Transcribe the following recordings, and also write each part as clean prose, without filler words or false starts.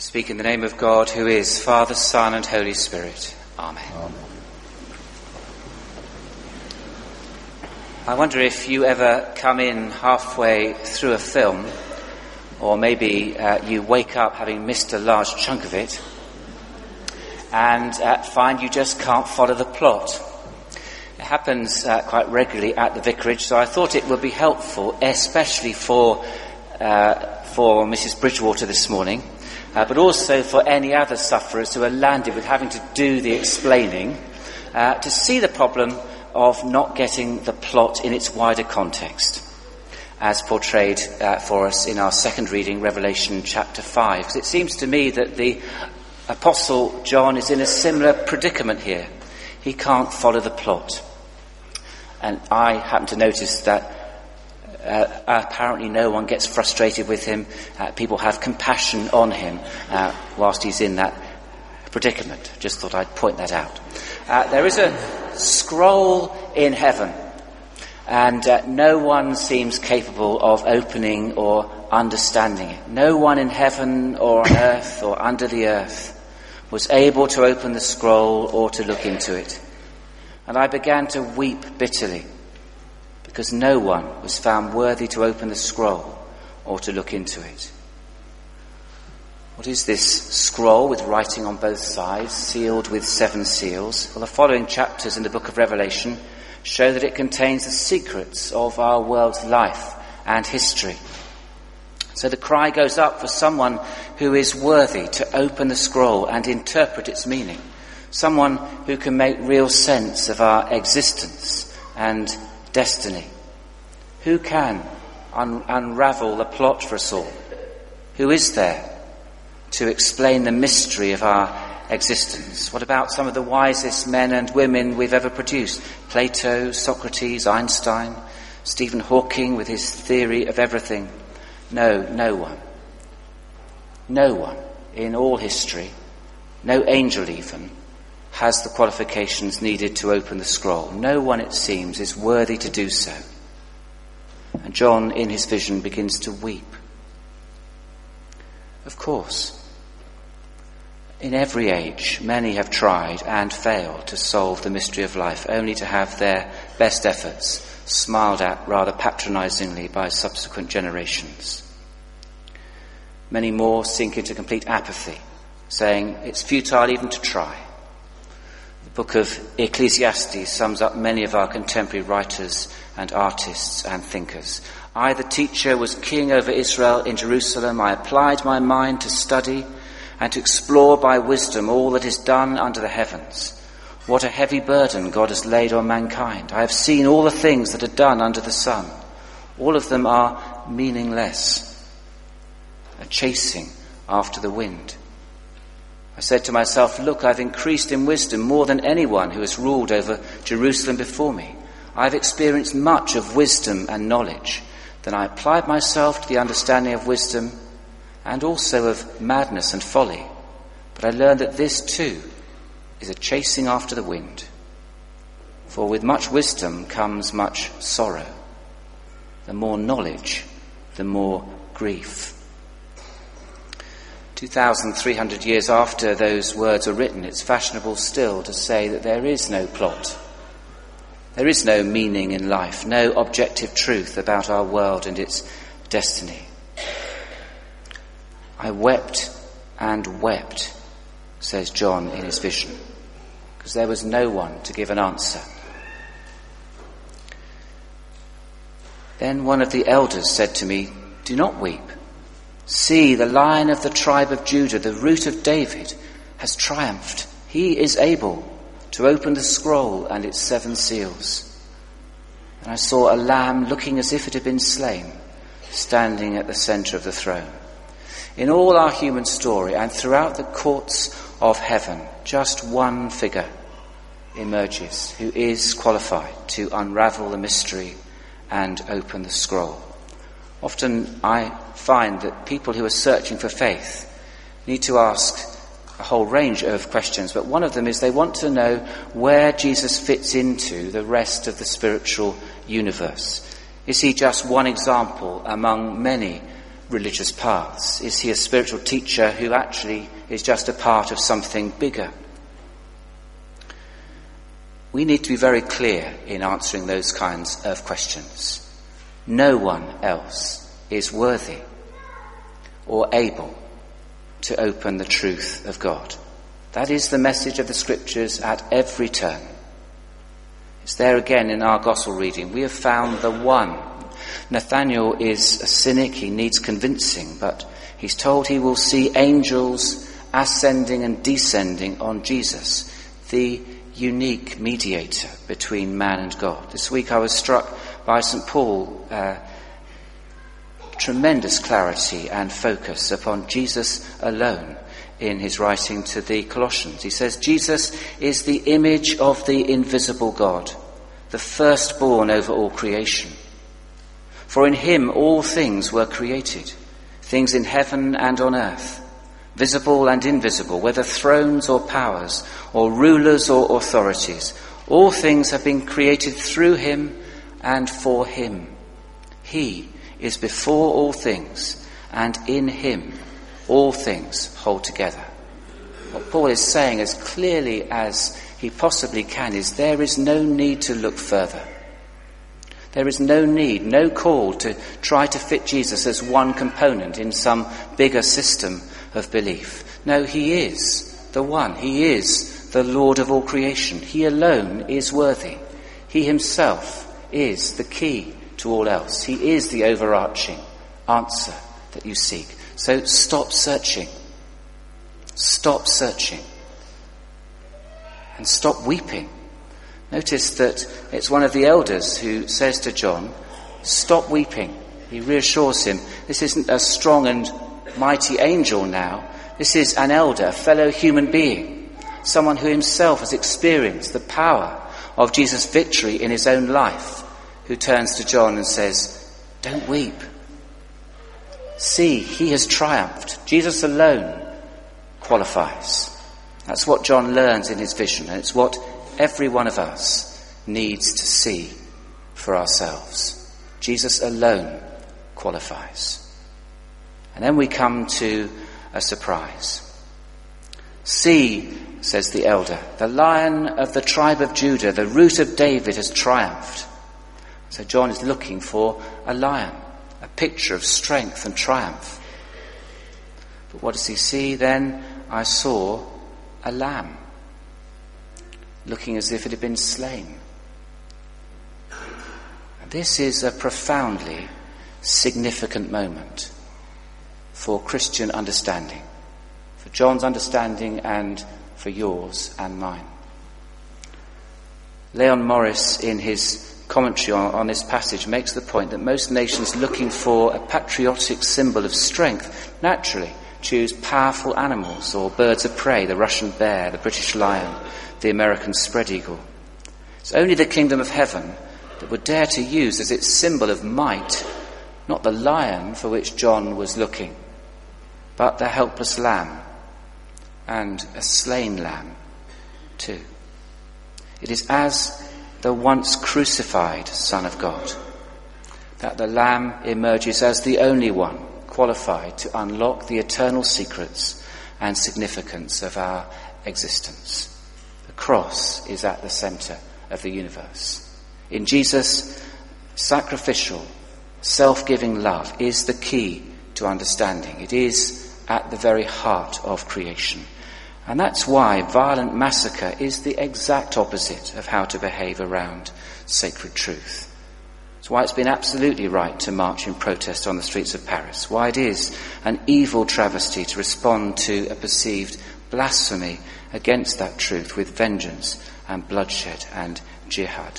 speak in the name of God, who is Father, Son, and Holy Spirit. Amen. Amen. I wonder if you ever come in halfway through a film, or maybe you wake up having missed a large chunk of it, and find you just can't follow the plot. It happens quite regularly at the vicarage, so I thought it would be helpful, especially for Mrs. Bridgewater this morning, but also for any other sufferers who are landed with having to do the explaining, to see the problem of not getting the plot in its wider context, as portrayed for us in our second reading, Revelation chapter 5. Because it seems to me that the Apostle John is in a similar predicament here. He can't follow the plot. And I happen to notice that apparently no one gets frustrated with him. People have compassion on him whilst he's in that predicament. Just thought I'd point that out. There is a scroll in heaven, and no one seems capable of opening or understanding it. No one in heaven or on earth or under the earth was able to open the scroll or to look into it. And I began to weep bitterly, because no one was found worthy to open the scroll or to look into it. What is this scroll with writing on both sides, sealed with 7 seals? Well, the following chapters in the book of Revelation show that it contains the secrets of our world's life and history. So the cry goes up for someone who is worthy to open the scroll and interpret its meaning. Someone who can make real sense of our existence and destiny. Who can unravel the plot for us all? Who is there to explain the mystery of our existence? What about some of the wisest men and women we've ever produced? Plato, Socrates, Einstein, Stephen Hawking with his theory of everything. No one. No one in all history, no angel even, has the qualifications needed to open the scroll. No one, it seems, is worthy to do so. And John, in his vision, begins to weep. Of course, in every age, many have tried and failed to solve the mystery of life, only to have their best efforts smiled at rather patronizingly by subsequent generations. Many more sink into complete apathy, saying it's futile even to try. The book of Ecclesiastes sums up many of our contemporary writers and artists and thinkers. I, the teacher, was king over Israel in Jerusalem. I applied my mind to study and to explore by wisdom all that is done under the heavens. What a heavy burden God has laid on mankind. I have seen all the things that are done under the sun. All of them are meaningless, a chasing after the wind. I said to myself, look, I've increased in wisdom more than anyone who has ruled over Jerusalem before me. I've experienced much of wisdom and knowledge. Then I applied myself to the understanding of wisdom and also of madness and folly. But I learned that this too is a chasing after the wind. For with much wisdom comes much sorrow. The more knowledge, the more grief. 2,300 years after those words are written, it's fashionable still to say that there is no plot. There is no meaning in life, no objective truth about our world and its destiny. I wept and wept, says John in his vision, because there was no one to give an answer. Then one of the elders said to me, do not weep. See, the Lion of the tribe of Judah, the Root of David, has triumphed. He is able to open the scroll and its 7 seals. And I saw a lamb looking as if it had been slain, standing at the centre of the throne. In all our human story and throughout the courts of heaven, just one figure emerges who is qualified to unravel the mystery and open the scroll. Often I find that people who are searching for faith need to ask a whole range of questions, but one of them is they want to know where Jesus fits into the rest of the spiritual universe. Is he just one example among many religious paths? Is he a spiritual teacher who actually is just a part of something bigger? We need to be very clear in answering those kinds of questions. No one else is worthy or able to open the truth of God. That is the message of the Scriptures at every turn. It's there again in our gospel reading. We have found the one. Nathanael is a cynic. He needs convincing, but he's told he will see angels ascending and descending on Jesus, the unique mediator between man and God. This week I was struck by St. Paul, tremendous clarity and focus upon Jesus alone in his writing to the Colossians. He says, Jesus is the image of the invisible God, the firstborn over all creation. For in him all things were created, things in heaven and on earth, visible and invisible, whether thrones or powers, or rulers or authorities. All things have been created through him and for him. He is before all things, and in him all things hold together. What Paul is saying as clearly as he possibly can is there is no need to look further. There is no need, no call to try to fit Jesus as one component in some bigger system of belief. No, he is the one. He is the Lord of all creation. He alone is worthy. He himself is the key to all else. He is the overarching answer that you seek. So stop searching. Stop searching. And stop weeping. Notice that it's one of the elders who says to John, stop weeping. He reassures him, this isn't a strong and mighty angel now. This is an elder, a fellow human being, someone who himself has experienced the power of Jesus' victory in his own life, who turns to John and says, don't weep. See, he has triumphed. Jesus alone qualifies. That's what John learns in his vision, and it's what every one of us needs to see for ourselves. Jesus alone qualifies. And then we come to a surprise. See, says the elder, the Lion of the tribe of Judah, the Root of David, has triumphed. So John is looking for a lion, a picture of strength and triumph. But what does he see? Then I saw a lamb, looking as if it had been slain. And this is a profoundly significant moment for Christian understanding, for John's understanding and for yours and mine. Leon Morris, in his commentary on this passage, makes the point that most nations looking for a patriotic symbol of strength naturally choose powerful animals or birds of prey, the Russian bear, the British lion, the American spread eagle. It's only the kingdom of heaven that would dare to use as its symbol of might, not the lion for which John was looking, but the helpless lamb, and a slain lamb too. It is as the once crucified Son of God that the lamb emerges as the only one qualified to unlock the eternal secrets and significance of our existence. The cross is at the centre of the universe. In Jesus, sacrificial, self-giving love is the key to understanding. It is at the very heart of creation. And that's why violent massacre is the exact opposite of how to behave around sacred truth. It's why it's been absolutely right to march in protest on the streets of Paris. Why it is an evil travesty to respond to a perceived blasphemy against that truth with vengeance and bloodshed and jihad.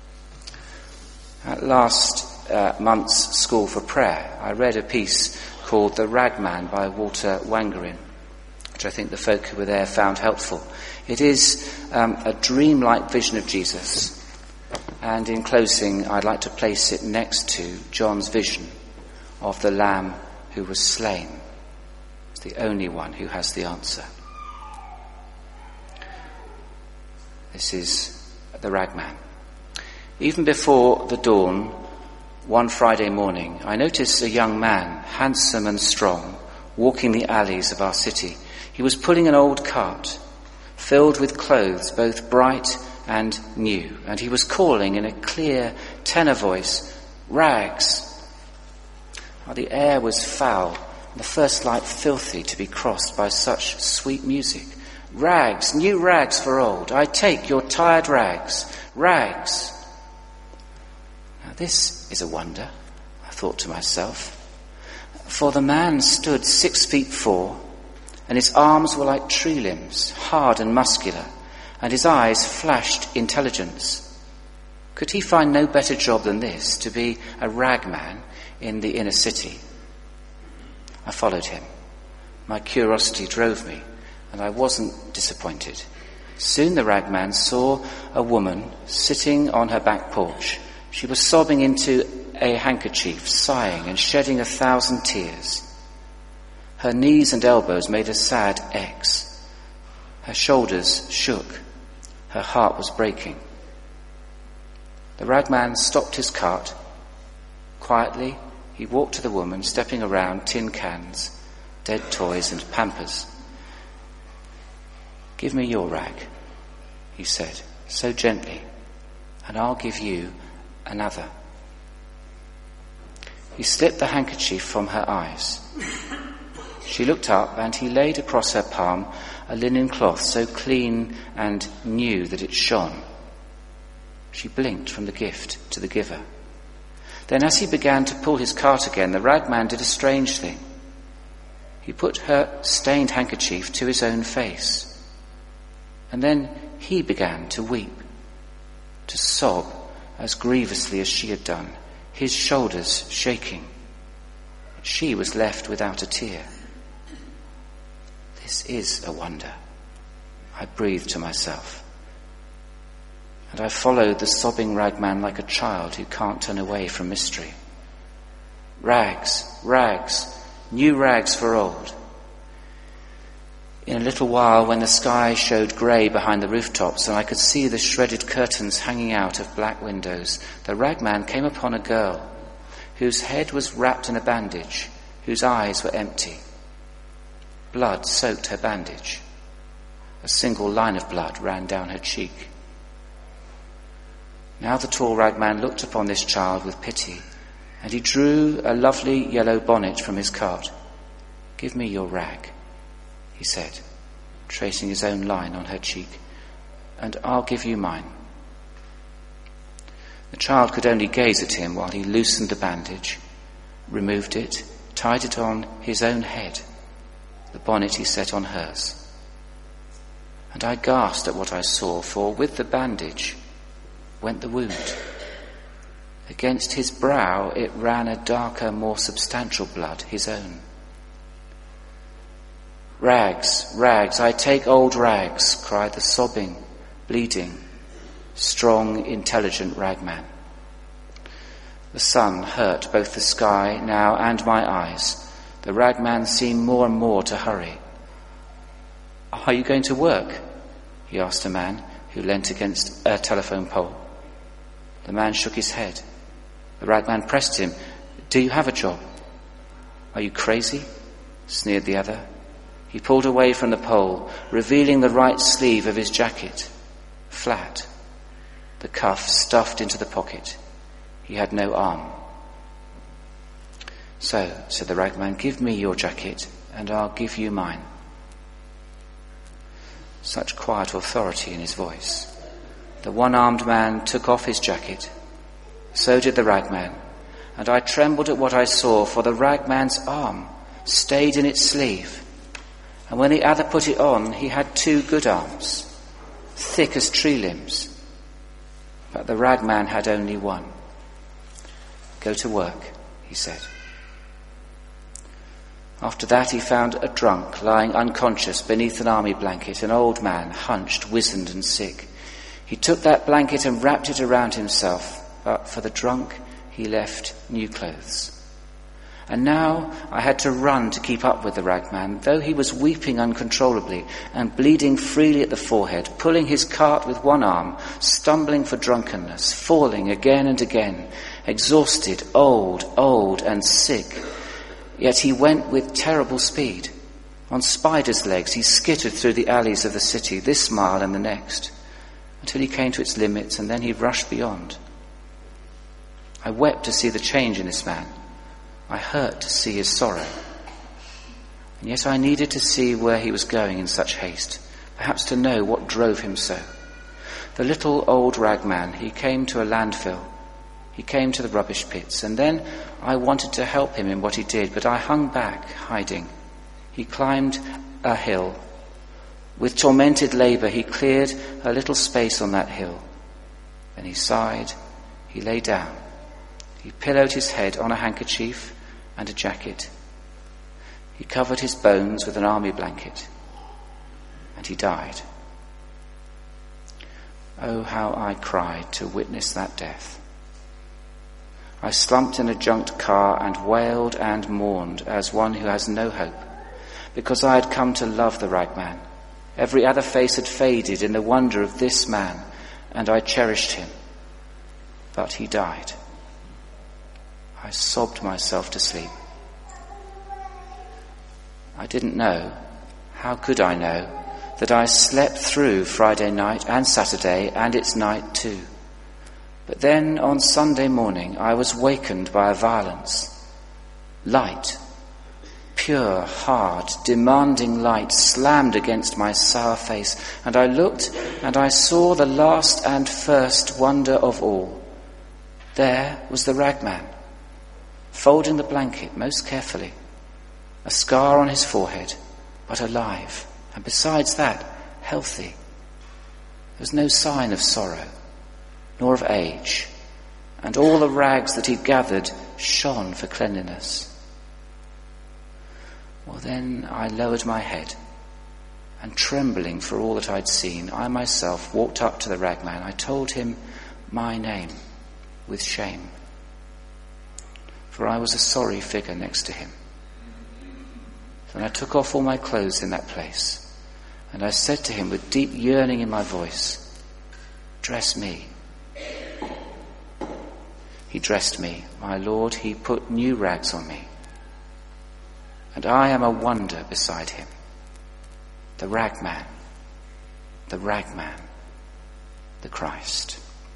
At last month's School for Prayer, I read a piece called The Ragman by Walter Wangerin, which I think the folk who were there found helpful. It is a dreamlike vision of Jesus. And in closing, I'd like to place it next to John's vision of the Lamb who was slain. It's the only one who has the answer. This is the Ragman. Even before the dawn, One Friday morning, I noticed a young man, handsome and strong, walking the alleys of our city. He was pulling an old cart, filled with clothes both bright and new, and he was calling in a clear tenor voice, "Rags!" The air was foul, and the first light filthy to be crossed by such sweet music. "Rags, new rags for old, I take your tired rags, rags." Now this is a wonder, I thought to myself, for the man stood 6'4", and his arms were like tree limbs, hard and muscular, and his eyes flashed intelligence. Could he find no better job than this, to be a ragman in the inner city? I followed him. My curiosity drove me, and I wasn't disappointed. Soon the ragman saw a woman sitting on her back porch. She was sobbing into a handkerchief, sighing and shedding 1,000 tears. Her knees and elbows made a sad X. Her shoulders shook. Her heart was breaking. The ragman stopped his cart. Quietly, he walked to the woman, stepping around tin cans, dead toys and Pampers. "Give me your rag," he said, so gently, "and I'll give you another." He slipped the handkerchief from her eyes. She looked up, and he laid across her palm a linen cloth so clean and new that it shone. She blinked from the gift to the giver. Then, as he began to pull his cart again, the ragman did a strange thing. He put her stained handkerchief to his own face. And then he began to weep, to sob as grievously as she had done, his shoulders shaking. She was left without a tear. This is a wonder, I breathed to myself. And I followed the sobbing ragman like a child who can't turn away from mystery. Rags, rags, new rags for old. In a little while, when the sky showed grey behind the rooftops and I could see the shredded curtains hanging out of black windows, the ragman came upon a girl whose head was wrapped in a bandage, whose eyes were empty. Blood soaked her bandage. A single line of blood ran down her cheek. Now the tall ragman looked upon this child with pity, and he drew a lovely yellow bonnet from his cart. "Give me your rag," he said, tracing his own line on her cheek, "and I'll give you mine." The child could only gaze at him while he loosened the bandage, removed it, tied it on his own head. The bonnet he set on hers. And I gasped at what I saw, for with the bandage went the wound. Against his brow it ran a darker, more substantial blood, his own. "Rags, rags, I take old rags," cried the sobbing, bleeding, strong, intelligent ragman. The sun hurt both the sky now and my eyes. The ragman seemed more and more to hurry. "Are you going to work?" he asked a man who leant against a telephone pole. The man shook his head. The ragman pressed him. "Do you have a job?" "Are you crazy?" sneered the other. He pulled away from the pole, revealing the right sleeve of his jacket, flat, the cuff stuffed into the pocket. He had no arm. "So," said the ragman, "give me your jacket and I'll give you mine." Such quiet authority in his voice. The one-armed man took off his jacket. So did the ragman, and I trembled at what I saw, for the ragman's arm stayed in its sleeve, and when the other put it on, he had two good arms, thick as tree limbs. But the ragman had only one. "Go to work," he said. After that he found a drunk lying unconscious beneath an army blanket, an old man, hunched, wizened and sick. He took that blanket and wrapped it around himself, but for the drunk he left new clothes. And now I had to run to keep up with the ragman, though he was weeping uncontrollably and bleeding freely at the forehead, pulling his cart with one arm, stumbling for drunkenness, falling again and again, exhausted, old and sick. Yet he went with terrible speed. On spider's legs he skittered through the alleys of the city, this mile and the next, until he came to its limits, and then he rushed beyond. I wept to see the change in this man. I hurt to see his sorrow. And yet I needed to see where he was going in such haste, perhaps to know what drove him so. The little old ragman, he came to a landfill. He came to the rubbish pits, and then I wanted to help him in what he did, but I hung back, hiding. He climbed a hill. With tormented labour, he cleared a little space on that hill. Then he sighed, he lay down. He pillowed his head on a handkerchief and a jacket. He covered his bones with an army blanket, and he died. Oh, how I cried to witness that death. I slumped in a junked car and wailed and mourned as one who has no hope, because I had come to love the ragman. Every other face had faded in the wonder of this man, and I cherished him. But he died. I sobbed myself to sleep. I didn't know, how could I know, that I slept through Friday night and Saturday and its night too. But then on Sunday morning I was wakened by a violence. Light, pure, hard, demanding light slammed against my sour face, and I looked and I saw the last and first wonder of all. There was the ragman, folding the blanket most carefully, a scar on his forehead, but alive, and besides that, healthy. There was no sign of sorrow, nor of age, and all the rags that he'd gathered shone for cleanliness. Well, then I lowered my head, and trembling for all that I'd seen, I myself walked up to the ragman. I told him my name with shame, for I was a sorry figure next to him. Then I took off all my clothes in that place, and I said to him with deep yearning in my voice, "Dress me." He dressed me, my Lord, he put new rags on me. And I am a wonder beside him. The ragman, the Christ.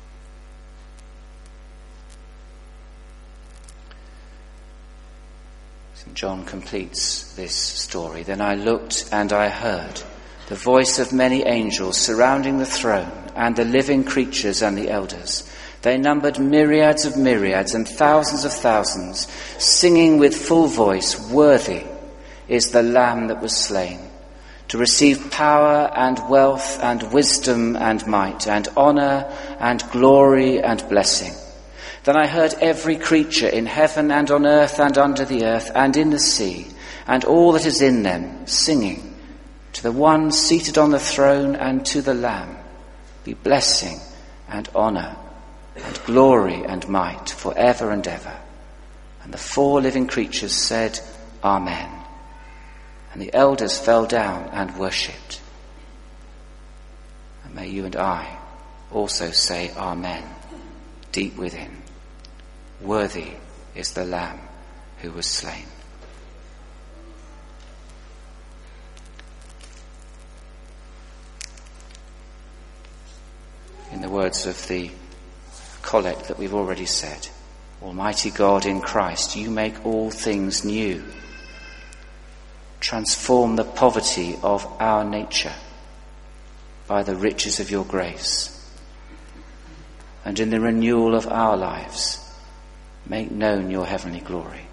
St. John completes this story. Then I looked and I heard the voice of many angels surrounding the throne and the living creatures and the elders. They numbered myriads of myriads and thousands of thousands, singing with full voice, "Worthy is the Lamb that was slain, to receive power and wealth and wisdom and might and honour and glory and blessing." Then I heard every creature in heaven and on earth and under the earth and in the sea, and all that is in them, singing, "To the one seated on the throne and to the Lamb be blessing and honour and glory and might forever and ever." And the four living creatures said, "Amen." And the elders fell down and worshipped. And may you and I also say Amen deep within. Worthy is the Lamb who was slain. In the words of the collect that we've already said, Almighty God, in Christ, you make all things new. Transform the poverty of our nature by the riches of your grace. And in the renewal of our lives, make known your heavenly glory.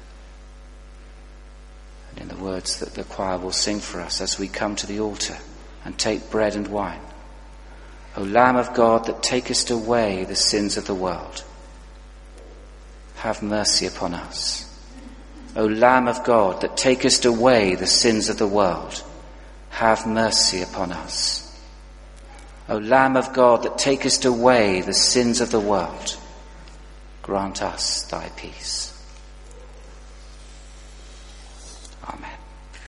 And in the words that the choir will sing for us as we come to the altar and take bread and wine, O Lamb of God that takest away the sins of the world, have mercy upon us. O Lamb of God that takest away the sins of the world, have mercy upon us. O Lamb of God that takest away the sins of the world, grant us thy peace.